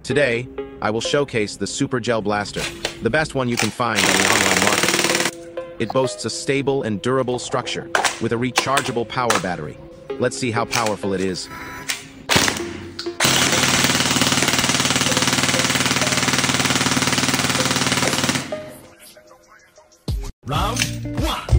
Today, I will showcase the Super Gel Blaster, the best one you can find on the online market. It boasts a stable and durable structure with a rechargeable power battery. Let's see how powerful it is. Round 1.